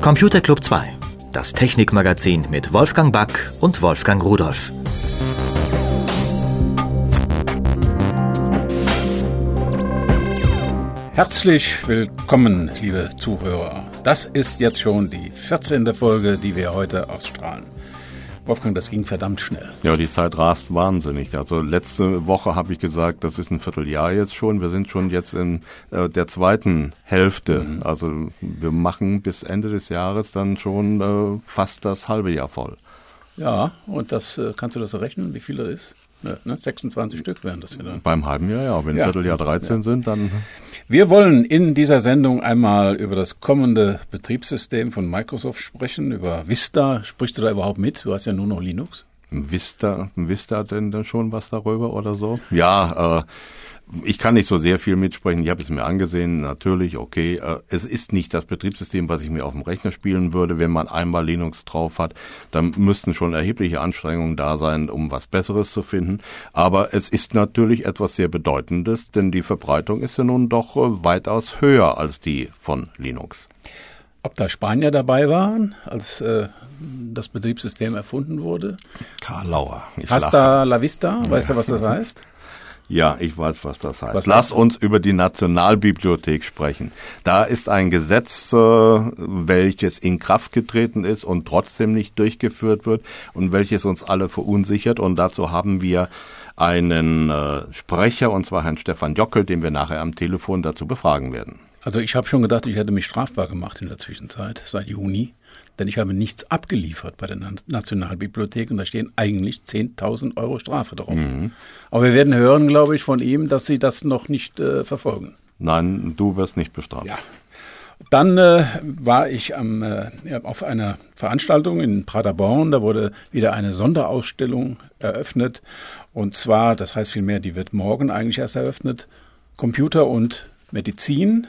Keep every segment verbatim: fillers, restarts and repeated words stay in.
Computer Club zwei, das Technikmagazin mit Wolfgang Back und Wolfgang Rudolph. Herzlich willkommen, liebe Zuhörer. Das ist jetzt schon die vierzehnte Folge, die wir heute ausstrahlen. Wolfgang, das ging verdammt schnell. Ja, die Zeit rast wahnsinnig. Also letzte Woche habe ich gesagt, das ist ein Vierteljahr jetzt schon. Wir sind schon jetzt in äh, der zweiten Hälfte. Mhm. Also wir machen bis Ende des Jahres dann schon äh, fast das halbe Jahr voll. Ja, und das äh, kannst du das rechnen, wie viel das ist? Ne, sechsundzwanzig Stück wären das ja dann. Beim halben Jahr, ja. Wenn ja. Vierteljahr dreizehn ja. sind, dann... Wir wollen in dieser Sendung einmal über das kommende Betriebssystem von Microsoft sprechen, über Vista. Sprichst du da überhaupt mit? Du hast ja nur noch Linux. Vista, Vista denn dann schon was darüber oder so? Ja, äh, ich kann nicht so sehr viel mitsprechen. Ich habe es mir angesehen. Natürlich, okay, äh, es ist nicht das Betriebssystem, was ich mir auf dem Rechner spielen würde. Wenn man einmal Linux drauf hat, dann müssten schon erhebliche Anstrengungen da sein, um was Besseres zu finden. Aber es ist natürlich etwas sehr Bedeutendes, denn die Verbreitung ist ja nun doch äh, weitaus höher als die von Linux. Ob da Spanier dabei waren, als äh, das Betriebssystem erfunden wurde? Karl Lauer. Hasta la vista, weißt ja. du, was das heißt? Ja, ich weiß, was das heißt. Was Lass uns über die Nationalbibliothek sprechen. Da ist ein Gesetz, äh, welches in Kraft getreten ist und trotzdem nicht durchgeführt wird und welches uns alle verunsichert. Und dazu haben wir einen äh, Sprecher, und zwar Herrn Stefan Jockel, den wir nachher am Telefon dazu befragen werden. Also ich habe schon gedacht, ich hätte mich strafbar gemacht in der Zwischenzeit, seit Juni. Denn ich habe nichts abgeliefert bei der Nationalbibliothek und da stehen eigentlich zehntausend Euro Strafe drauf. Mhm. Aber wir werden hören, glaube ich, von ihm, dass Sie das noch nicht äh, verfolgen. Nein, du wirst nicht bestraft. Ja. Dann äh, war ich am, äh, auf einer Veranstaltung in Paderborn. Da wurde wieder eine Sonderausstellung eröffnet. Und zwar, das heißt vielmehr, die wird morgen eigentlich erst eröffnet, Computer und Medizin.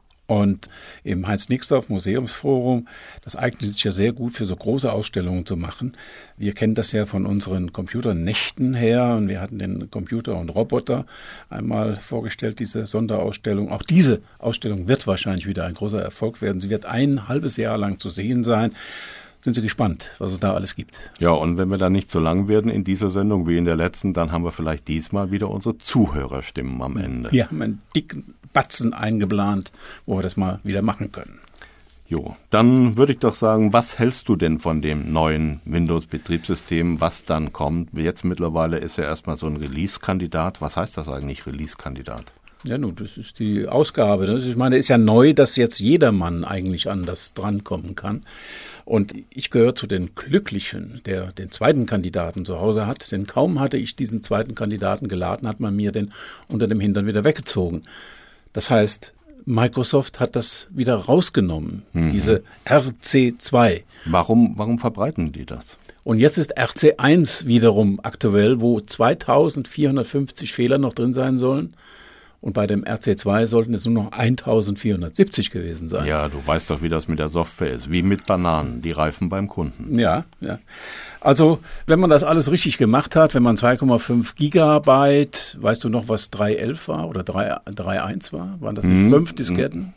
Und im Heinz-Nixdorf Museumsforum, das eignet sich ja sehr gut für so große Ausstellungen zu machen. Wir kennen das ja von unseren Computernächten her und wir hatten den Computer und Roboter einmal vorgestellt, diese Sonderausstellung. Auch diese Ausstellung wird wahrscheinlich wieder ein großer Erfolg werden. Sie wird ein halbes Jahr lang zu sehen sein. Sind Sie gespannt, was es da alles gibt? Ja, und wenn wir dann nicht so lang werden in dieser Sendung wie in der letzten, dann haben wir vielleicht diesmal wieder unsere Zuhörerstimmen am Ende. Wir haben einen dicken Batzen eingeplant, wo wir das mal wieder machen können. Jo, dann würde ich doch sagen, was hältst du denn von dem neuen Windows-Betriebssystem, was dann kommt? Jetzt mittlerweile ist ja erstmal so ein Release-Kandidat. Was heißt das eigentlich, Release-Kandidat? Ja, nun, das ist die Ausgabe. Ne? Ich meine, es ist ja neu, dass jetzt jedermann eigentlich an das drankommen kann. Und ich gehöre zu den Glücklichen, der den zweiten Kandidaten zu Hause hat. Denn kaum hatte ich diesen zweiten Kandidaten geladen, hat man mir den unter dem Hintern wieder weggezogen. Das heißt, Microsoft hat das wieder rausgenommen, mhm. diese R C zwei. Warum, warum verbreiten die das? Und jetzt ist R C eins wiederum aktuell, wo zweitausendvierhundertfünfzig Fehler noch drin sein sollen. Und bei dem R C zwei sollten es nur noch eintausendvierhundertsiebzig gewesen sein. Ja, du weißt doch, wie das mit der Software ist. Wie mit Bananen, die reifen beim Kunden. Ja, ja. Also, wenn man das alles richtig gemacht hat, wenn man zwei Komma fünf Gigabyte, weißt du noch, was drei Punkt elf war oder drei Punkt eins war? Waren das nicht hm. fünf Disketten?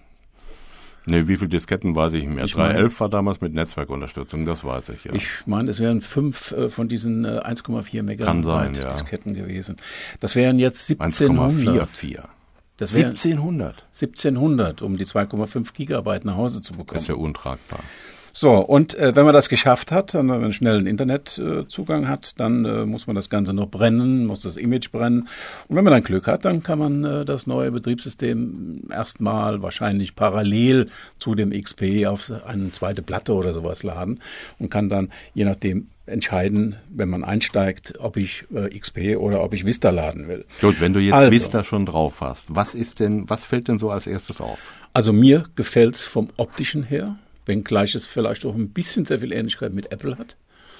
Nee, wie viele Disketten weiß ich nicht mehr. drei Punkt elf war damals mit Netzwerkunterstützung, das weiß ich, ja. Ich meine, es wären fünf äh, von diesen äh, eins Komma vier Megabyte sein, ja. Disketten gewesen. Das wären jetzt siebzehnhundert. eins Komma vierundvierzig. Das siebzehnhundert? siebzehnhundert, um die zwei Komma fünf Gigabyte nach Hause zu bekommen. Das ist ja untragbar. So, und äh, wenn man das geschafft hat, wenn man einen schnellen Internetzugang äh, hat, dann äh, muss man das Ganze noch brennen, muss das Image brennen. Und wenn man dann Glück hat, dann kann man äh, das neue Betriebssystem erstmal wahrscheinlich parallel zu dem X P auf eine zweite Platte oder sowas laden und kann dann, je nachdem, entscheiden, wenn man einsteigt, ob ich äh, X P oder ob ich Vista laden will. Gut, wenn du jetzt also, Vista schon drauf hast, was ist denn, was fällt denn so als erstes auf? Also mir gefällt's vom Optischen her, wenngleich es vielleicht auch ein bisschen sehr viel Ähnlichkeit mit Apple hat.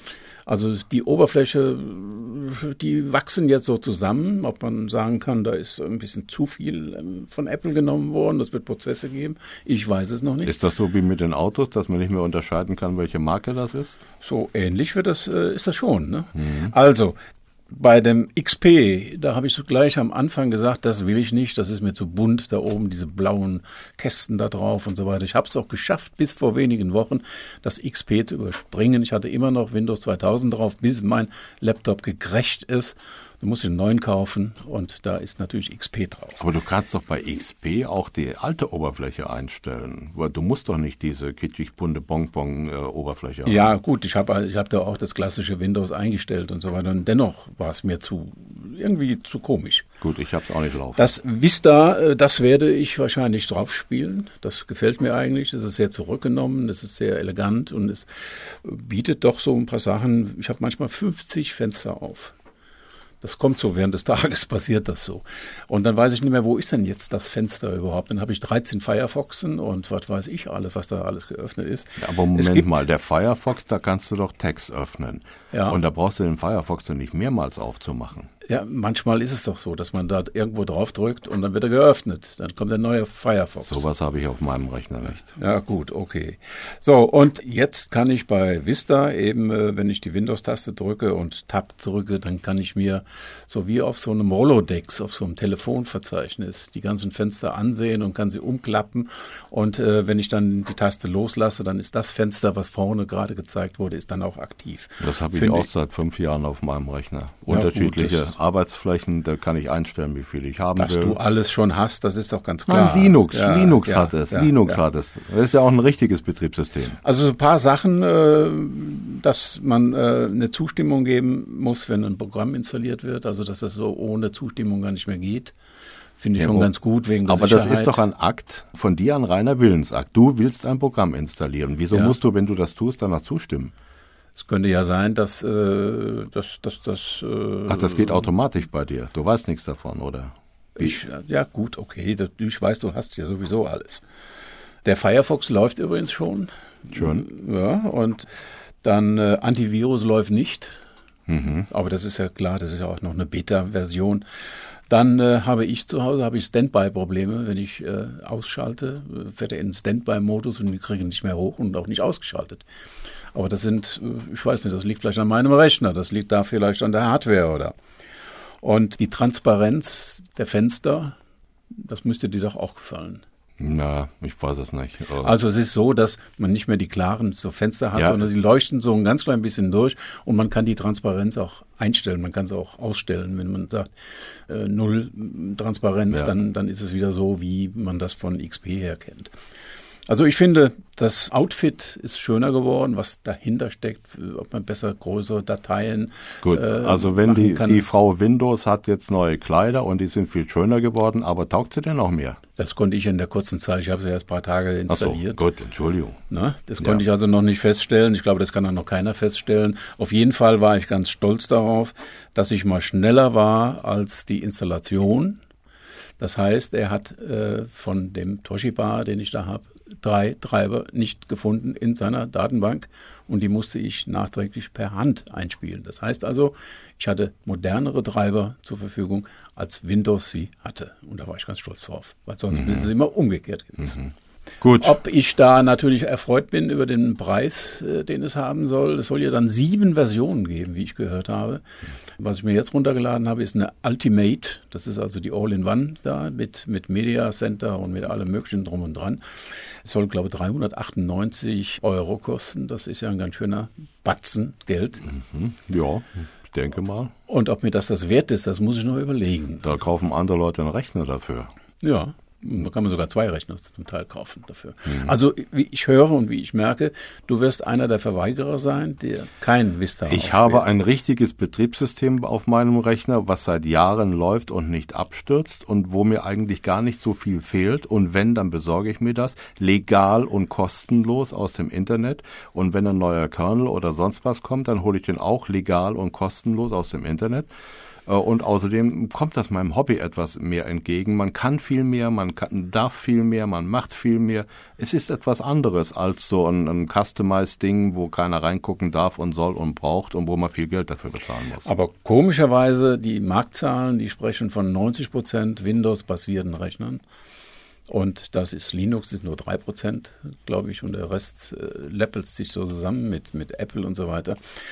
Also die Oberfläche, die wachsen jetzt so zusammen, ob man sagen kann, da ist ein bisschen zu viel von Apple genommen worden, das wird Prozesse geben, ich weiß es noch nicht. Ist das so wie mit den Autos, dass man nicht mehr unterscheiden kann, welche Marke das ist? So ähnlich wird das, ist das schon. Ne? Mhm. Also Bei dem X P, da habe ich so gleich am Anfang gesagt, das will ich nicht, das ist mir zu bunt, da oben diese blauen Kästen da drauf und so weiter. Ich habe es auch geschafft, bis vor wenigen Wochen das X P zu überspringen. Ich hatte immer noch Windows zweitausend drauf, bis mein Laptop gecrasht ist. Du musst einen neuen kaufen und da ist natürlich X P drauf. Aber du kannst doch bei X P auch die alte Oberfläche einstellen. Du musst doch nicht diese kitschig bunte Bonbon-Oberfläche haben. Ja gut, ich habe ich hab da auch das klassische Windows eingestellt und so weiter. Und dennoch war es mir zu irgendwie zu komisch. Gut, ich habe es auch nicht laufen. Das Vista, das werde ich wahrscheinlich drauf spielen. Das gefällt mir eigentlich. Das ist sehr zurückgenommen, das ist sehr elegant und es bietet doch so ein paar Sachen. Ich habe manchmal fünfzig Fenster auf. Das kommt so, während des Tages passiert das so. Und dann weiß ich nicht mehr, wo ist denn jetzt das Fenster überhaupt? Dann habe ich dreizehn Firefoxen und was weiß ich alles, was da alles geöffnet ist. Ja, aber Moment mal, der Firefox, da kannst du doch Text öffnen. Ja. Und da brauchst du den Firefox dann nicht mehrmals aufzumachen. Ja, manchmal ist es doch so, dass man da irgendwo drauf drückt und dann wird er geöffnet. Dann kommt der neue Firefox. Sowas habe ich auf meinem Rechner nicht. Ja, gut, okay. So, und jetzt kann ich bei Vista eben, äh, wenn ich die Windows-Taste drücke und Tab drücke, dann kann ich mir so wie auf so einem Rolodex, auf so einem Telefonverzeichnis die ganzen Fenster ansehen und kann sie umklappen. Und äh, wenn ich dann die Taste loslasse, dann ist das Fenster, was vorne gerade gezeigt wurde, ist dann auch aktiv. Das habe ich Finde auch ich, seit fünf Jahren auf meinem Rechner. Ja, Unterschiedliche gut, Arbeitsflächen, da kann ich einstellen, wie viel ich haben dass will. du alles schon hast, das ist doch ganz klar. Nein, Linux, Ja, Linux ja, hat es, ja, Linux ja. hat es. Das ist ja auch ein richtiges Betriebssystem. Also so ein paar Sachen, äh, dass man äh, eine Zustimmung geben muss, wenn ein Programm installiert wird, also dass das so ohne Zustimmung gar nicht mehr geht, finde ich Ja, schon oh. ganz gut wegen der Aber Sicherheit. das ist doch ein Akt von dir, ein reiner Willensakt. Du willst ein Programm installieren. Wieso Ja. musst du, wenn du das tust, danach zustimmen? Es könnte ja sein, dass äh, dass, dass, dass äh, Ach, das geht automatisch bei dir. Du weißt nichts davon, oder? Wie? Ich, ja gut, okay, das, ich weiß, du hast ja sowieso alles. Der Firefox läuft übrigens schon. Schön. Ja, und dann äh, Antivirus läuft nicht. Mhm. Aber das ist ja klar, das ist ja auch noch eine Beta-Version. Dann äh, habe ich zu Hause habe ich Standby-Probleme. Wenn ich äh, ausschalte, äh, fährt er in den Standby-Modus und die kriegen nicht mehr hoch und auch nicht ausgeschaltet. Aber das sind, äh, ich weiß nicht, das liegt vielleicht an meinem Rechner, das liegt da vielleicht an der Hardware oder. Und die Transparenz der Fenster, das müsste dir doch auch gefallen. Na, ich weiß es nicht. Äh, Also es ist so, dass man nicht mehr die klaren so Fenster hat, Ja. sondern die leuchten so ein ganz klein bisschen durch und man kann die Transparenz auch einstellen. Man kann sie auch ausstellen, wenn man sagt äh, null Transparenz, Ja. dann, dann ist es wieder so, wie man das von X P her kennt. Also ich finde, das Outfit ist schöner geworden, was dahinter steckt, ob man besser größere Dateien Gut, äh, also wenn machen die, kann. die Frau Windows hat jetzt neue Kleider und die sind viel schöner geworden, aber taugt sie denn noch mehr? Das konnte ich in der kurzen Zeit, ich habe sie erst ein paar Tage Ach so, installiert. gut, Entschuldigung. Ne? Das Ja. konnte ich also noch nicht feststellen. Ich glaube, das kann auch noch keiner feststellen. Auf jeden Fall war ich ganz stolz darauf, dass ich mal schneller war als die Installation. Das heißt, er hat äh, von dem Toshiba, den ich da habe, drei Treiber nicht gefunden in seiner Datenbank und die musste ich nachträglich per Hand einspielen. Das heißt also, ich hatte modernere Treiber zur Verfügung, als Windows sie hatte. Und da war ich ganz stolz drauf, weil sonst Mhm. ist es immer umgekehrt gewesen. Mhm. Gut. Ob ich da natürlich erfreut bin über den Preis, äh, den es haben soll. Es soll ja dann sieben Versionen geben, wie ich gehört habe. Was ich mir jetzt runtergeladen habe, ist eine Ultimate. Das ist also die All-in-One da mit, mit Media Center und mit allem möglichen drum und dran. Es soll, glaube ich, dreihundertachtundneunzig Euro kosten. Das ist ja ein ganz schöner Batzen Geld. Mhm. Ja, ich denke mal. Und ob mir das das wert ist, das muss ich noch überlegen. Da kaufen andere Leute einen Rechner dafür. Ja. Da kann man sogar zwei Rechner zum Teil kaufen dafür. Mhm. Also wie ich höre und wie ich merke, du wirst einer der Verweigerer sein, der kein Vista Ich auswählt. habe ein richtiges Betriebssystem auf meinem Rechner, was seit Jahren läuft und nicht abstürzt und wo mir eigentlich gar nicht so viel fehlt. Und wenn, dann besorge ich mir das legal und kostenlos aus dem Internet. Und wenn ein neuer Kernel oder sonst was kommt, dann hole ich den auch legal und kostenlos aus dem Internet. Und außerdem kommt das meinem Hobby etwas mehr entgegen. Man kann viel mehr, man kann, darf viel mehr, man macht viel mehr. Es ist etwas anderes als so ein, ein Customized-Ding, wo keiner reingucken darf und soll und braucht und wo man viel Geld dafür bezahlen muss. Aber komischerweise, die Marktzahlen, die sprechen von neunzig Prozent Windows-basierten Rechnern. Und das ist Linux, das ist nur drei Prozent, glaube ich, und der Rest äh, läppelt sich so zusammen mit, mit Apple und so weiter.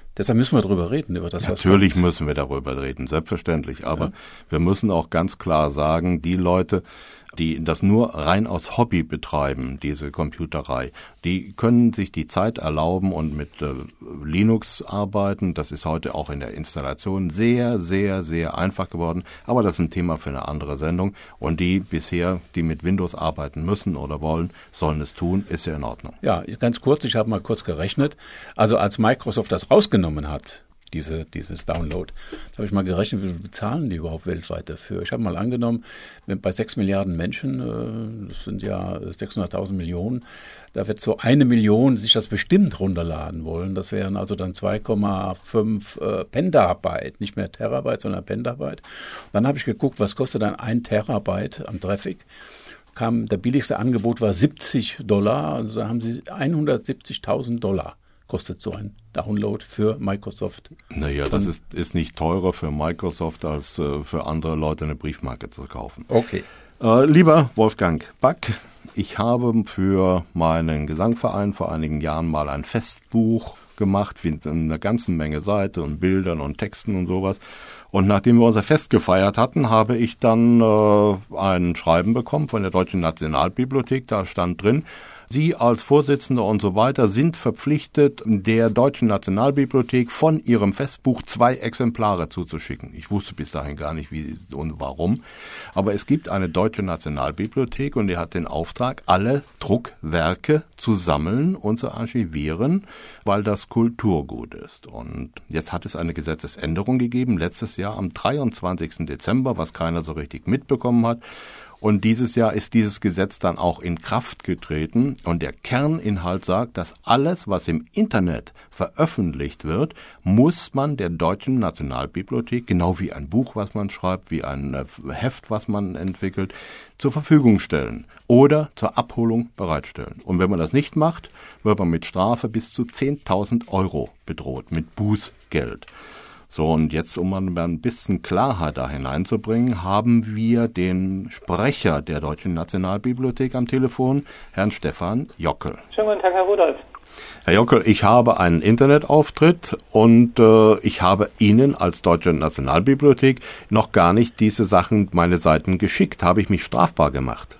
Deshalb müssen wir darüber reden, über das, was Natürlich kommt. müssen wir darüber reden, selbstverständlich. Aber ja. wir müssen auch ganz klar sagen, die Leute, die das nur rein aus Hobby betreiben, diese Computerei, die können sich die Zeit erlauben und mit äh, Linux arbeiten. Das ist heute auch in der Installation sehr, sehr, sehr einfach geworden. Aber das ist ein Thema für eine andere Sendung. Und die bisher, die mit Windows arbeiten müssen oder wollen, sollen es tun, ist ja in Ordnung. Ja, ganz kurz, ich habe mal kurz gerechnet. Also als Microsoft das rausgenommen hat, Diese, dieses Download. Da habe ich mal gerechnet, wie viel bezahlen die überhaupt weltweit dafür. Ich habe mal angenommen, wenn bei sechs Milliarden Menschen, das sind ja sechshunderttausend Millionen, da wird so eine Million sich das bestimmt runterladen wollen. Das wären also dann zwei Komma fünf äh, Pentabyte, nicht mehr Terabyte, sondern Pentabyte. Dann habe ich geguckt, was kostet dann ein Terabyte am Traffic. Kam, der billigste Angebot war siebzig Dollar, also da haben sie hundertsiebzigtausend Dollar. Kostet so ein Download für Microsoft. Naja, das ist, ist nicht teurer für Microsoft, als äh, für andere Leute eine Briefmarke zu kaufen. Okay. Äh, lieber Wolfgang Back, ich habe für meinen Gesangverein vor einigen Jahren mal ein Festbuch gemacht, mit einer ganzen Menge Seiten und Bildern und Texten und sowas. Und nachdem wir unser Fest gefeiert hatten, habe ich dann äh, ein Schreiben bekommen von der Deutschen Nationalbibliothek. Da stand drin, Sie als Vorsitzender und so weiter sind verpflichtet, der Deutschen Nationalbibliothek von ihrem Festbuch zwei Exemplare zuzuschicken. Ich wusste bis dahin gar nicht, wie und warum. Aber es gibt eine Deutsche Nationalbibliothek und die hat den Auftrag, alle Druckwerke zu sammeln und zu archivieren, weil das Kulturgut ist. Und jetzt hat es eine Gesetzesänderung gegeben, letztes Jahr am dreiundzwanzigsten Dezember, was keiner so richtig mitbekommen hat. Und dieses Jahr ist dieses Gesetz dann auch in Kraft getreten und der Kerninhalt sagt, dass alles, was im Internet veröffentlicht wird, muss man der Deutschen Nationalbibliothek, genau wie ein Buch, was man schreibt, wie ein Heft, was man entwickelt, zur Verfügung stellen oder zur Abholung bereitstellen. Und wenn man das nicht macht, wird man mit Strafe bis zu zehntausend Euro bedroht, mit Bußgeld. So, und jetzt, um mal ein bisschen Klarheit da hineinzubringen, haben wir den Sprecher der Deutschen Nationalbibliothek am Telefon, Herrn Stefan Jockel. Schönen guten Tag, Herr Rudolph. Herr Jockel, ich habe einen Internetauftritt und äh, ich habe Ihnen als Deutsche Nationalbibliothek noch gar nicht diese Sachen, meine Seiten geschickt. Habe ich mich strafbar gemacht?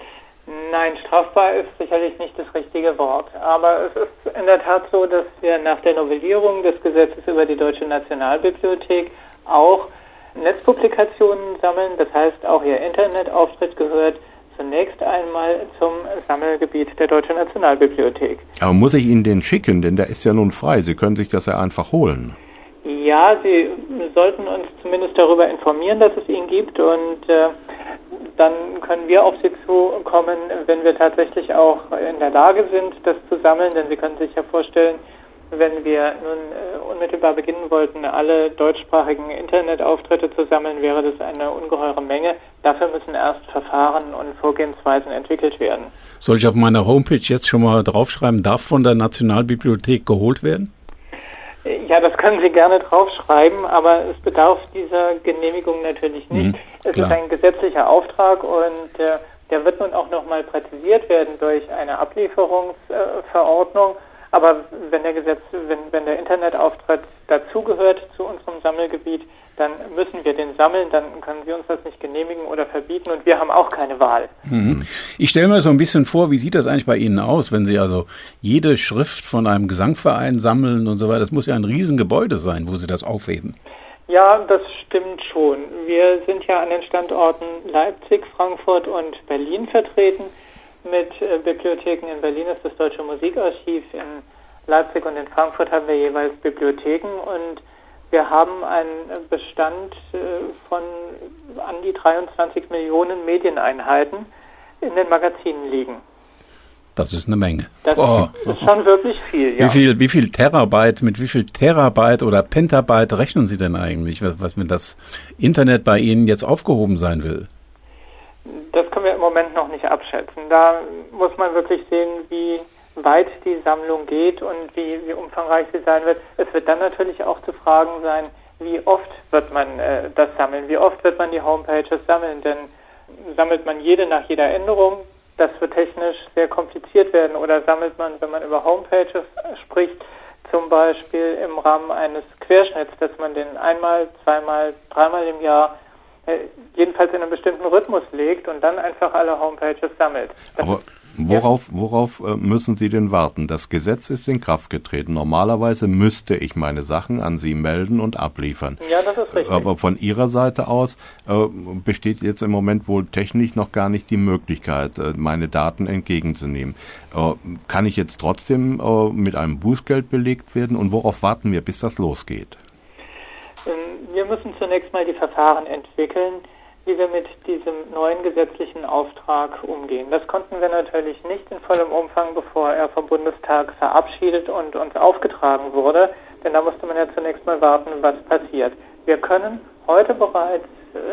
Nein, strafbar ist sicherlich nicht das richtige Wort. Aber es ist in der Tat so, dass wir nach der Novellierung des Gesetzes über die Deutsche Nationalbibliothek auch Netzpublikationen sammeln. Das heißt, auch Ihr Internetauftritt gehört zunächst einmal zum Sammelgebiet der Deutschen Nationalbibliothek. Aber muss ich Ihnen den schicken? Denn der ist ja nun frei. Sie können sich das ja einfach holen. Ja, Sie sollten uns zumindest darüber informieren, dass es ihn gibt und äh, dann können wir auf Sie zukommen, wenn wir tatsächlich auch in der Lage sind, das zu sammeln. Denn Sie können sich ja vorstellen, wenn wir nun äh, unmittelbar beginnen wollten, alle deutschsprachigen Internetauftritte zu sammeln, wäre das eine ungeheure Menge. Dafür müssen erst Verfahren und Vorgehensweisen entwickelt werden. Soll ich auf meiner Homepage jetzt schon mal draufschreiben, darf von der Nationalbibliothek geholt werden? Ja, das können Sie gerne draufschreiben, aber es bedarf dieser Genehmigung natürlich nicht. Mhm, es ist ein gesetzlicher Auftrag und äh, der wird nun auch nochmal präzisiert werden durch eine Ablieferungsverordnung. Äh, aber wenn der Gesetz, wenn, wenn der Internetauftritt dazugehört zu unserem Sammelgebiet, dann müssen wir den sammeln, dann können Sie uns das nicht genehmigen oder verbieten und wir haben auch keine Wahl. Mhm. Ich stelle mir so ein bisschen vor, wie sieht das eigentlich bei Ihnen aus, wenn Sie also jede Schrift von einem Gesangverein sammeln und so weiter? Das muss ja ein Riesengebäude sein, wo Sie das aufheben. Ja, das stimmt schon. Wir sind ja an den Standorten Leipzig, Frankfurt und Berlin vertreten. Mit äh, Bibliotheken in Berlin ist das Deutsche Musikarchiv, in Leipzig und in Frankfurt haben wir jeweils Bibliotheken und wir haben einen Bestand äh, von an die dreiundzwanzig Millionen Medieneinheiten in den Magazinen liegen. Das ist eine Menge. Das oh. ist schon wirklich viel, ja. Wie viel, wie viel Terabyte, mit wie viel Terabyte oder Pentabyte rechnen Sie denn eigentlich, was, wenn das Internet bei Ihnen jetzt aufgehoben sein will? Das können wir im Moment noch nicht abschätzen. Da muss man wirklich sehen, wie weit die Sammlung geht und wie, wie umfangreich sie sein wird. Es wird dann natürlich auch zu fragen sein, wie oft wird man äh, das sammeln, wie oft wird man die Homepages sammeln, denn sammelt man jede nach jeder Änderung, das wird technisch sehr kompliziert werden, oder sammelt man, wenn man über Homepages spricht, zum Beispiel im Rahmen eines Querschnitts, dass man den einmal, zweimal, dreimal im Jahr äh, jedenfalls in einem bestimmten Rhythmus legt und dann einfach alle Homepages sammelt. Das Aber worauf, worauf äh, müssen Sie denn warten? Das Gesetz ist in Kraft getreten. Normalerweise müsste ich meine Sachen an Sie melden und abliefern. Ja, das ist richtig. Aber von Ihrer Seite aus äh, besteht jetzt im Moment wohl technisch noch gar nicht die Möglichkeit, äh, meine Daten entgegenzunehmen. Äh, kann ich jetzt trotzdem äh, mit einem Bußgeld belegt werden? Und worauf warten wir, bis das losgeht? Wir müssen zunächst mal die Verfahren entwickeln, wie wir mit diesem neuen gesetzlichen Auftrag umgehen. Das konnten wir natürlich nicht in vollem Umfang, bevor er vom Bundestag verabschiedet und uns aufgetragen wurde, denn da musste man ja zunächst mal warten, was passiert. Wir können heute bereits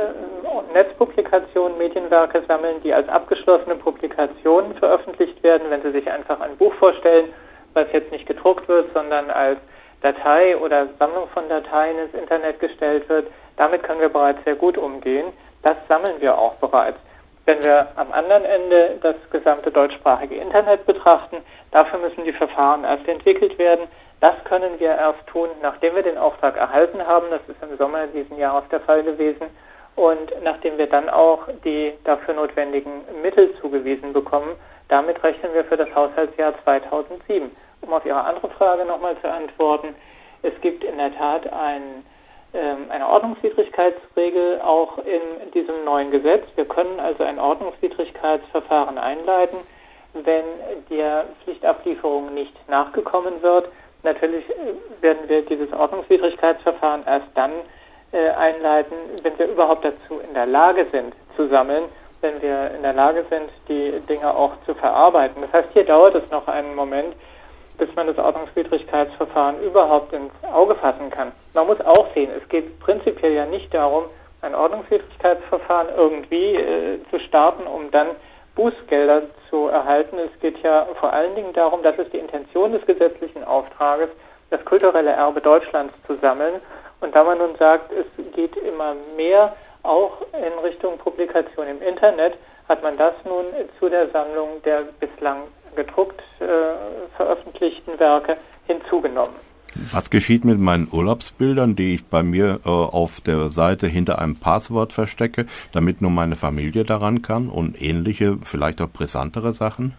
äh, Netzpublikationen, Medienwerke sammeln, die als abgeschlossene Publikationen veröffentlicht werden, wenn Sie sich einfach ein Buch vorstellen, was jetzt nicht gedruckt wird, sondern als Datei oder Sammlung von Dateien ins Internet gestellt wird. Damit können wir bereits sehr gut umgehen. Das sammeln wir auch bereits. Wenn wir am anderen Ende das gesamte deutschsprachige Internet betrachten, dafür müssen die Verfahren erst entwickelt werden. Das können wir erst tun, nachdem wir den Auftrag erhalten haben. Das ist im Sommer diesen Jahres der Fall gewesen. Und nachdem wir dann auch die dafür notwendigen Mittel zugewiesen bekommen. Damit rechnen wir für das Haushaltsjahr zweitausendsieben. Um auf Ihre andere Frage nochmal zu antworten, es gibt in der Tat ein, ähm, eine Ordnungswidrigkeitsregel auch in diesem neuen Gesetz. Wir können also ein Ordnungswidrigkeitsverfahren einleiten, wenn der Pflichtablieferung nicht nachgekommen wird. Natürlich werden wir dieses Ordnungswidrigkeitsverfahren erst dann äh, einleiten, wenn wir überhaupt dazu in der Lage sind zu sammeln, wenn wir in der Lage sind, die Dinge auch zu verarbeiten. Das heißt, hier dauert es noch einen Moment, bis man das Ordnungswidrigkeitsverfahren überhaupt ins Auge fassen kann. Man muss auch sehen, es geht prinzipiell ja nicht darum, ein Ordnungswidrigkeitsverfahren irgendwie äh, zu starten, um dann Bußgelder zu erhalten. Es geht ja vor allen Dingen darum, das ist die Intention des gesetzlichen Auftrages, das kulturelle Erbe Deutschlands zu sammeln. Und da man nun sagt, es geht immer mehr auch in Richtung Publikation im Internet, hat man das nun zu der Sammlung der bislang gedruckt äh, veröffentlichten Werke hinzugenommen. Was geschieht mit meinen Urlaubsbildern, die ich bei mir äh, auf der Seite hinter einem Passwort verstecke, damit nur meine Familie daran kann und ähnliche, vielleicht auch brisantere Sachen?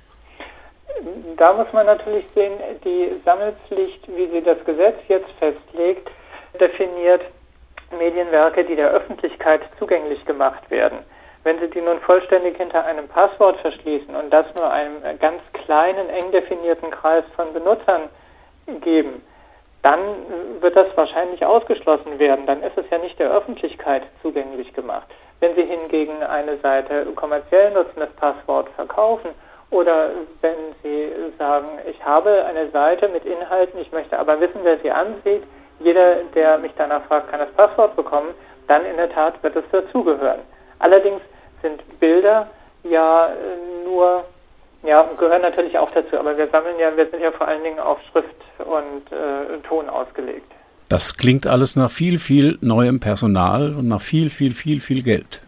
Da muss man natürlich sehen, die Sammelpflicht, wie sie das Gesetz jetzt festlegt, definiert Medienwerke, die der Öffentlichkeit zugänglich gemacht werden. Wenn Sie die nun vollständig hinter einem Passwort verschließen und das nur einem ganz kleinen, eng definierten Kreis von Benutzern geben, dann wird das wahrscheinlich ausgeschlossen werden. Dann ist es ja nicht der Öffentlichkeit zugänglich gemacht. Wenn Sie hingegen eine Seite kommerziell nutzen, das Passwort verkaufen, oder wenn Sie sagen, ich habe eine Seite mit Inhalten, ich möchte aber wissen, wer sie ansieht, jeder, der mich danach fragt, kann das Passwort bekommen, dann in der Tat wird es dazugehören. Allerdings sind Bilder ja nur, ja, gehören natürlich auch dazu, aber wir sammeln ja, wir sind ja vor allen Dingen auf Schrift und äh, Ton ausgelegt. Das klingt alles nach viel, viel neuem Personal und nach viel, viel, viel, viel Geld.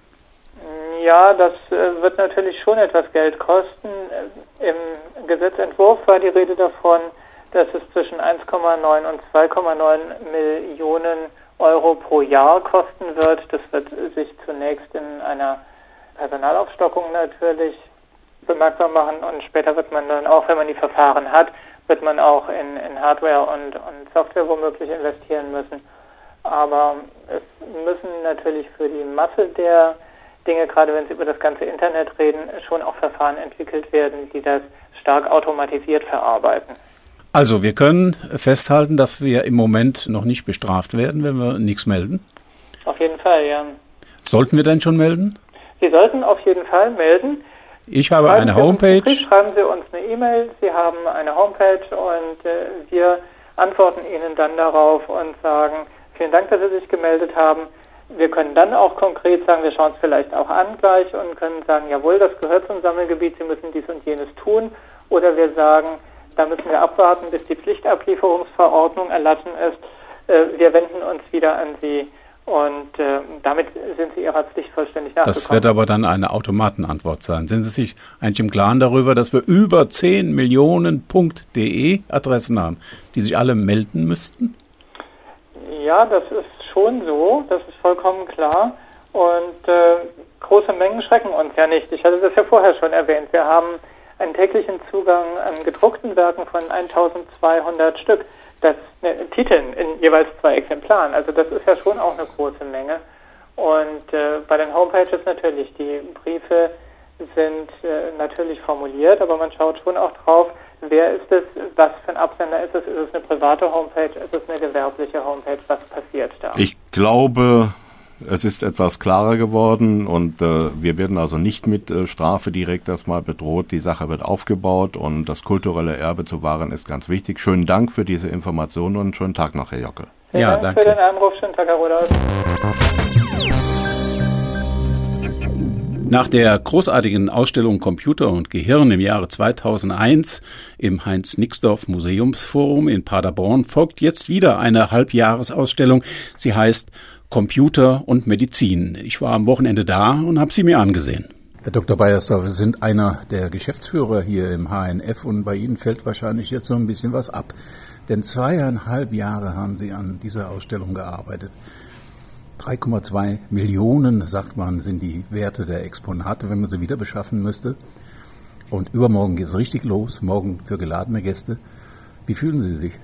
Ja, das äh, wird natürlich schon etwas Geld kosten. Im Gesetzentwurf war die Rede davon, dass es zwischen eins Komma neun und zwei Komma neun Millionen Euro pro Jahr kosten wird. Das wird sich zunächst in einer Personalaufstockung natürlich bemerkbar machen und später wird man dann auch, wenn man die Verfahren hat, wird man auch in, in Hardware und, und Software womöglich investieren müssen. Aber es müssen natürlich für die Masse der Dinge, gerade wenn Sie über das ganze Internet reden, schon auch Verfahren entwickelt werden, die das stark automatisiert verarbeiten. Also wir können festhalten, dass wir im Moment noch nicht bestraft werden, wenn wir nichts melden? Auf jeden Fall, ja. Sollten wir denn schon melden? Sie sollten auf jeden Fall melden. Ich habe schreiben eine Sie Homepage. Uns, schreiben Sie uns eine E-Mail, Sie haben eine Homepage und äh, wir antworten Ihnen dann darauf und sagen, vielen Dank, dass Sie sich gemeldet haben. Wir können dann auch konkret sagen, wir schauen es vielleicht auch an gleich und können sagen, jawohl, das gehört zum Sammelgebiet, Sie müssen dies und jenes tun. Oder wir sagen, da müssen wir abwarten, bis die Pflichtablieferungsverordnung erlassen ist. Wir wenden uns wieder an Sie Und äh, damit sind sie ihrer Pflicht vollständig nachgekommen. Das wird aber dann eine Automatenantwort sein. Sind Sie sich eigentlich im Klaren darüber, dass wir über zehn Millionen .de Adressen haben, die sich alle melden müssten? Ja, das ist schon so. Das ist vollkommen klar. Und äh, große Mengen schrecken uns ja nicht. Ich hatte das ja vorher schon erwähnt. Wir haben einen täglichen Zugang an gedruckten Werken von eintausendzweihundert Stück. Das ne, Titeln in jeweils zwei Exemplaren. Also das ist ja schon auch eine große Menge. Und äh, bei den Homepages natürlich. Die Briefe sind äh, natürlich formuliert, aber man schaut schon auch drauf, wer ist es, was für ein Absender ist es, ist es eine private Homepage, ist es eine gewerbliche Homepage, was passiert da? Ich glaube, es ist etwas klarer geworden und äh, wir werden also nicht mit äh, Strafe direkt erstmal bedroht. Die Sache wird aufgebaut und das kulturelle Erbe zu wahren ist ganz wichtig. Schönen Dank für diese Informationen und einen schönen Tag noch, Herr Jockel. Vielen ja, Dank danke. für den Anruf. Schönen Tag, Herr Rudolph. Nach der großartigen Ausstellung Computer und Gehirn im Jahre zweitausendeins im Heinz-Nixdorf-Museumsforum in Paderborn folgt jetzt wieder eine Halbjahresausstellung. Sie heißt Computer und Medizin. Ich war am Wochenende da und habe sie mir angesehen. Herr Doktor Beiersdorf, Sie sind einer der Geschäftsführer hier im H N F und bei Ihnen fällt wahrscheinlich jetzt so ein bisschen was ab. Denn zweieinhalb Jahre haben Sie an dieser Ausstellung gearbeitet. drei Komma zwei Millionen, sagt man, sind die Werte der Exponate, wenn man sie wieder beschaffen müsste. Und übermorgen geht es richtig los, morgen für geladene Gäste. Wie fühlen Sie sich?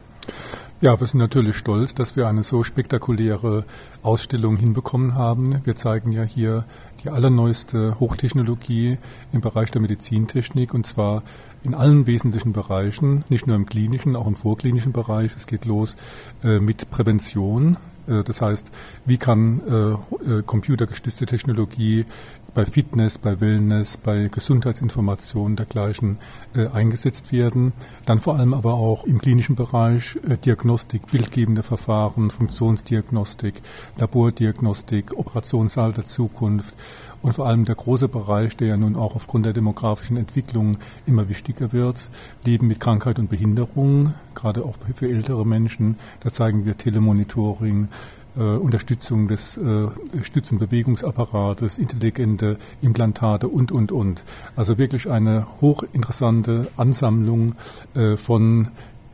Ja, wir sind natürlich stolz, dass wir eine so spektakuläre Ausstellung hinbekommen haben. Wir zeigen ja hier die allerneueste Hochtechnologie im Bereich der Medizintechnik und zwar in allen wesentlichen Bereichen, nicht nur im klinischen, auch im vorklinischen Bereich. Es geht los äh, mit Prävention. Äh, das heißt, wie kann äh, äh, computergestützte Technologie bei Fitness, bei Wellness, bei Gesundheitsinformationen dergleichen äh, eingesetzt werden. Dann vor allem aber auch im klinischen Bereich äh, Diagnostik, bildgebende Verfahren, Funktionsdiagnostik, Labordiagnostik, Operationssaal der Zukunft und vor allem der große Bereich, der ja nun auch aufgrund der demografischen Entwicklung immer wichtiger wird, Leben mit Krankheit und Behinderung, gerade auch für ältere Menschen. Da zeigen wir Telemonitoring, Uh, Unterstützung des uh, Stützenbewegungsapparates, intelligente Implantate und, und, und. Also wirklich eine hochinteressante Ansammlung uh, von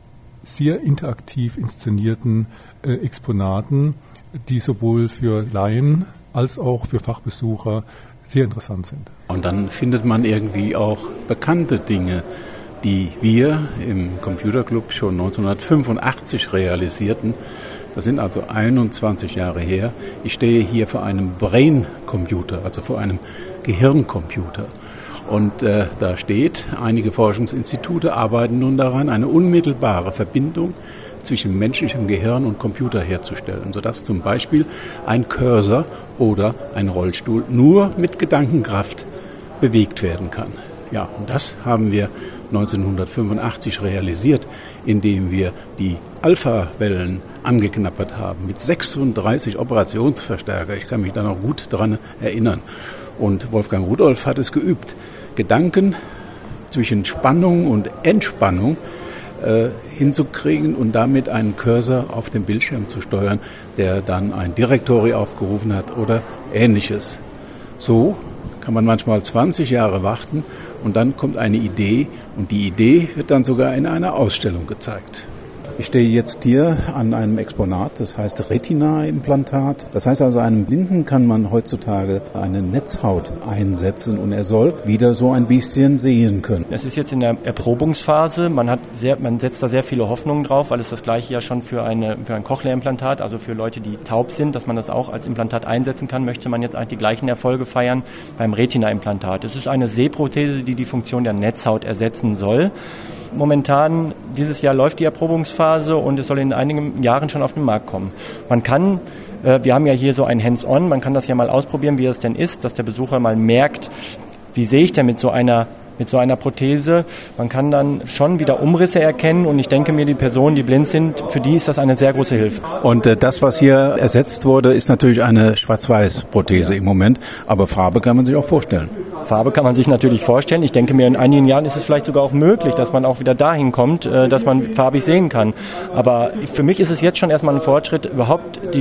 sehr interaktiv inszenierten uh, Exponaten, die sowohl für Laien als auch für Fachbesucher sehr interessant sind. Und dann findet man irgendwie auch bekannte Dinge, die wir im Computerclub schon neunzehnhundertfünfundachtzig realisierten. Das sind also einundzwanzig Jahre her. Ich stehe hier vor einem Brain-Computer, also vor einem Gehirncomputer. Und äh, da steht, einige Forschungsinstitute arbeiten nun daran, eine unmittelbare Verbindung zwischen menschlichem Gehirn und Computer herzustellen, sodass zum Beispiel ein Cursor oder ein Rollstuhl nur mit Gedankenkraft bewegt werden kann. Ja, und das haben wir neunzehnhundertfünfundachtzig realisiert, indem wir die Alpha-Wellen angeknabbert haben mit sechsunddreißig Operationsverstärker. Ich kann mich da noch gut dran erinnern. Und Wolfgang Rudolph hat es geübt, Gedanken zwischen Spannung und Entspannung äh, hinzukriegen und damit einen Cursor auf dem Bildschirm zu steuern, der dann ein Directory aufgerufen hat oder Ähnliches. So kann man manchmal zwanzig Jahre warten und dann kommt eine Idee und die Idee wird dann sogar in einer Ausstellung gezeigt. Ich stehe jetzt hier an einem Exponat, das heißt Retina-Implantat. Das heißt also, einem Blinden kann man heutzutage eine Netzhaut einsetzen und er soll wieder so ein bisschen sehen können. Es ist jetzt in der Erprobungsphase. Man hat sehr, man setzt da sehr viele Hoffnungen drauf, weil es das gleiche ja schon für, eine, für ein Cochlea-Implantat, also für Leute, die taub sind, dass man das auch als Implantat einsetzen kann, möchte man jetzt eigentlich die gleichen Erfolge feiern beim Retina-Implantat. Es ist eine Sehprothese, die die Funktion der Netzhaut ersetzen soll. Momentan, dieses Jahr läuft die Erprobungsphase und es soll in einigen Jahren schon auf den Markt kommen. Man kann, äh, wir haben ja hier so ein Hands-on, man kann das ja mal ausprobieren, wie es denn ist, dass der Besucher mal merkt, wie sehe ich denn mit so einer mit so einer Prothese. Man kann dann schon wieder Umrisse erkennen und ich denke mir, die Personen, die blind sind, für die ist das eine sehr große Hilfe. Und äh, das, was hier ersetzt wurde, ist natürlich eine Schwarz-Weiß-Prothese im Moment, aber Farbe kann man sich auch vorstellen. Farbe kann man sich natürlich vorstellen. Ich denke mir, in einigen Jahren ist es vielleicht sogar auch möglich, dass man auch wieder dahin kommt, dass man farbig sehen kann. Aber für mich ist es jetzt schon erstmal ein Fortschritt, überhaupt die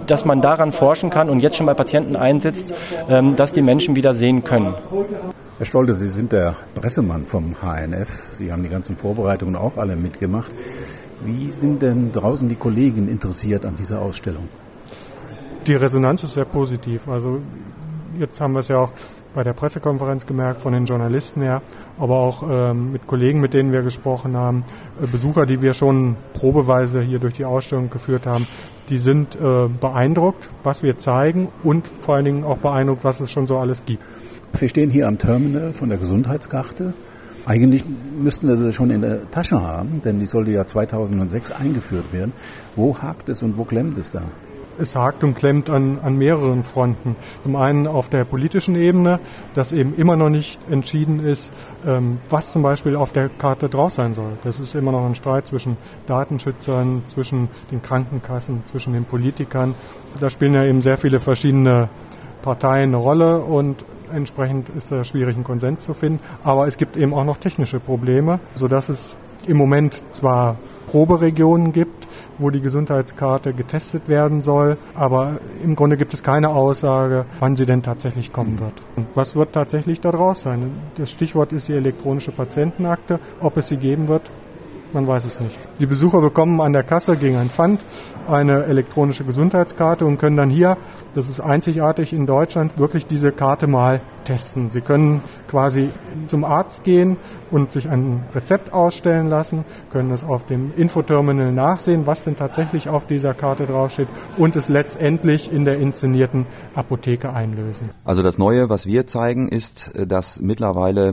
dass man daran forschen kann und jetzt schon bei Patienten einsetzt, ähm, dass die Menschen wieder sehen können. Herr Stolte, Sie sind der Pressemann vom H N F. Sie haben die ganzen Vorbereitungen auch alle mitgemacht. Wie sind denn draußen die Kollegen interessiert an dieser Ausstellung? Die Resonanz ist sehr positiv. Also jetzt haben wir es ja auch bei der Pressekonferenz gemerkt, von den Journalisten her, aber auch ähm, mit Kollegen, mit denen wir gesprochen haben, äh, Besucher, die wir schon probeweise hier durch die Ausstellung geführt haben, die sind äh, beeindruckt, was wir zeigen und vor allen Dingen auch beeindruckt, was es schon so alles gibt. Wir stehen hier am Terminal von der Gesundheitskarte. Eigentlich müssten wir sie schon in der Tasche haben, denn die sollte ja zweitausendsechs eingeführt werden. Wo hakt es und wo klemmt es da? Es hakt und klemmt an, an mehreren Fronten. Zum einen auf der politischen Ebene, dass eben immer noch nicht entschieden ist, ähm, was zum Beispiel auf der Karte drauf sein soll. Das ist immer noch ein Streit zwischen Datenschützern, zwischen den Krankenkassen, zwischen den Politikern. Da spielen ja eben sehr viele verschiedene Parteien eine Rolle und entsprechend ist da schwierig, einen Konsens zu finden. Aber es gibt eben auch noch technische Probleme, sodass es im Moment zwar Proberegionen gibt, wo die Gesundheitskarte getestet werden soll, aber im Grunde gibt es keine Aussage, wann sie denn tatsächlich kommen wird. Und was wird tatsächlich da draus sein? Das Stichwort ist die elektronische Patientenakte. Ob es sie geben wird, man weiß es nicht. Die Besucher bekommen an der Kasse gegen ein Pfand eine elektronische Gesundheitskarte und können dann hier, das ist einzigartig in Deutschland, wirklich diese Karte mal testen. Sie können quasi zum Arzt gehen und sich ein Rezept ausstellen lassen, können es auf dem Infoterminal nachsehen, was denn tatsächlich auf dieser Karte draufsteht und es letztendlich in der inszenierten Apotheke einlösen. Also das Neue, was wir zeigen, ist, dass mittlerweile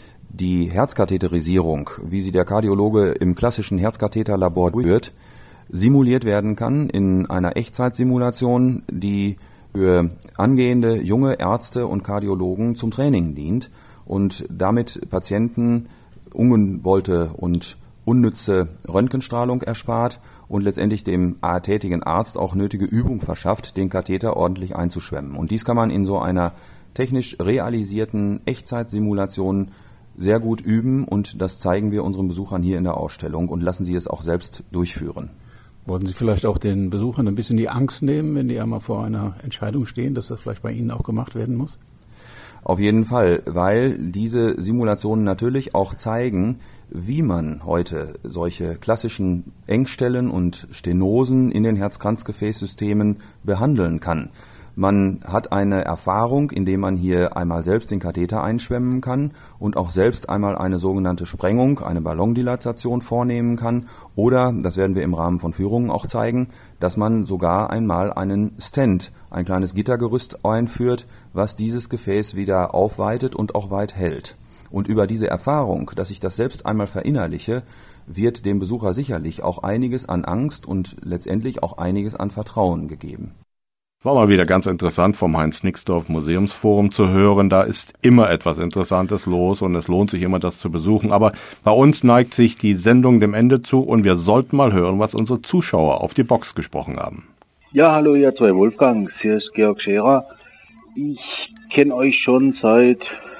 die Herzkatheterisierung, wie sie der Kardiologe im klassischen Herzkatheterlabor durchführt, simuliert werden kann in einer Echtzeitsimulation, die für angehende junge Ärzte und Kardiologen zum Training dient und damit Patienten ungewollte und unnütze Röntgenstrahlung erspart und letztendlich dem tätigen Arzt auch nötige Übung verschafft, den Katheter ordentlich einzuschwemmen. Und dies kann man in so einer technisch realisierten Echtzeitsimulation sehr gut üben und das zeigen wir unseren Besuchern hier in der Ausstellung und lassen sie es auch selbst durchführen. Wollten Sie vielleicht auch den Besuchern ein bisschen die Angst nehmen, wenn die einmal vor einer Entscheidung stehen, dass das vielleicht bei Ihnen auch gemacht werden muss? Auf jeden Fall, weil diese Simulationen natürlich auch zeigen, wie man heute solche klassischen Engstellen und Stenosen in den Herz-Kranzgefäßsystemen behandeln kann. Man hat eine Erfahrung, indem man hier einmal selbst den Katheter einschwemmen kann und auch selbst einmal eine sogenannte Sprengung, eine Ballondilatation vornehmen kann. Oder, das werden wir im Rahmen von Führungen auch zeigen, dass man sogar einmal einen Stent, ein kleines Gittergerüst einführt, was dieses Gefäß wieder aufweitet und auch weit hält. Und über diese Erfahrung, dass ich das selbst einmal verinnerliche, wird dem Besucher sicherlich auch einiges an Angst und letztendlich auch einiges an Vertrauen gegeben. War mal wieder ganz interessant vom Heinz-Nixdorf Museumsforum zu hören. Da ist immer etwas Interessantes los und es lohnt sich immer, das zu besuchen. Aber bei uns neigt sich die Sendung dem Ende zu und wir sollten mal hören, was unsere Zuschauer auf die Box gesprochen haben. Ja, hallo ihr zwei Wolfgangs, hier ist Georg Scherer. Ich kenne euch schon seit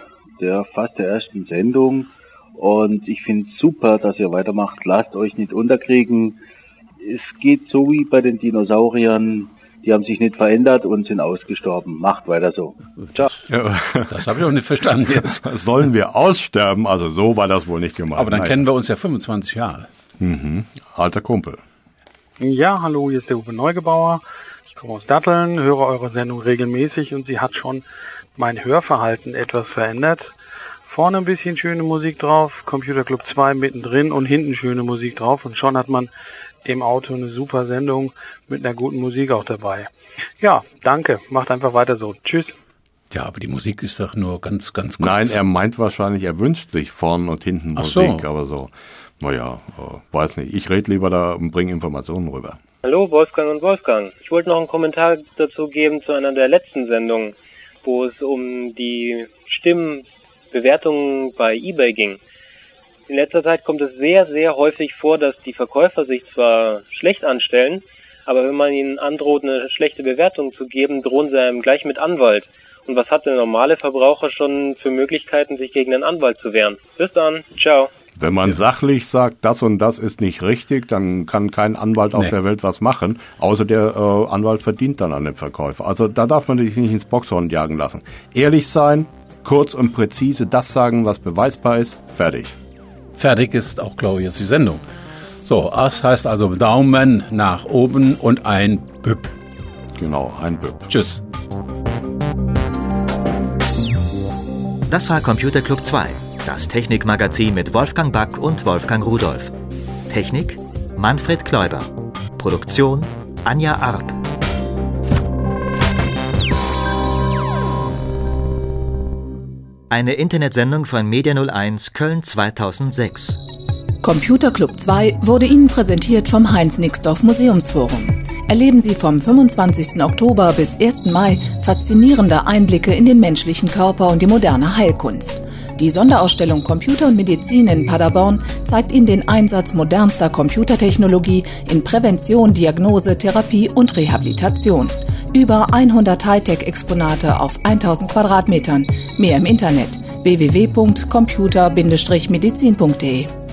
der fast der ersten Sendung und ich finde es super, dass ihr weitermacht. Lasst euch nicht unterkriegen. Es geht so wie bei den Dinosauriern. Die haben sich nicht verändert und sind ausgestorben. Macht weiter so. Ciao. Ja, das habe ich auch nicht verstanden jetzt. Sollen wir aussterben? Also so war das wohl nicht gemeint. Aber dann Nein. kennen wir uns ja fünfundzwanzig Jahre. Mhm. Alter Kumpel. Ja, hallo, hier ist der Uwe Neugebauer. Ich komme aus Datteln, höre eure Sendung regelmäßig und sie hat schon mein Hörverhalten etwas verändert. Vorne ein bisschen schöne Musik drauf, Computer Club zwei mittendrin und hinten schöne Musik drauf und schon hat man im Auto eine super Sendung mit einer guten Musik auch dabei. Ja, danke. Macht einfach weiter so. Tschüss. Ja, aber die Musik ist doch nur ganz, ganz kurz. Nein, er meint wahrscheinlich, er wünscht sich vorn und hinten Ach Musik, so. aber so. Naja, äh, weiß nicht. Ich rede lieber da und bringe Informationen rüber. Hallo, Wolfgang und Wolfgang. Ich wollte noch einen Kommentar dazu geben zu einer der letzten Sendungen, wo es um die Stimmenbewertungen bei eBay ging. In letzter Zeit kommt es sehr, sehr häufig vor, dass die Verkäufer sich zwar schlecht anstellen, aber wenn man ihnen androht, eine schlechte Bewertung zu geben, drohen sie einem gleich mit Anwalt. Und was hat der normale Verbraucher schon für Möglichkeiten, sich gegen einen Anwalt zu wehren? Bis dann. Ciao. Wenn man ja. sachlich sagt, das und das ist nicht richtig, dann kann kein Anwalt auf nee. der Welt was machen, außer der äh, Anwalt verdient dann an dem Verkäufer. Also da darf man sich nicht ins Boxhorn jagen lassen. Ehrlich sein, kurz und präzise das sagen, was beweisbar ist, fertig. Fertig ist auch, glaube ich, jetzt die Sendung. So, das heißt also Daumen nach oben und ein Büpp. Genau, ein Büpp. Tschüss. Das war Computer Club zwei, das Technikmagazin mit Wolfgang Back und Wolfgang Rudolph. Technik Manfred Kläuber. Produktion Anja Arp. Eine Internetsendung von Media null eins Köln zweitausendsechs. Computer Club zwei wurde Ihnen präsentiert vom Heinz-Nixdorf Museumsforum. Erleben Sie vom fünfundzwanzigsten Oktober bis ersten Mai faszinierende Einblicke in den menschlichen Körper und die moderne Heilkunst. Die Sonderausstellung Computer und Medizin in Paderborn zeigt Ihnen den Einsatz modernster Computertechnologie in Prävention, Diagnose, Therapie und Rehabilitation. Über hundert Hightech-Exponate auf tausend Quadratmetern. Mehr im Internet w w w punkt computer Bindestrich medizin punkt de.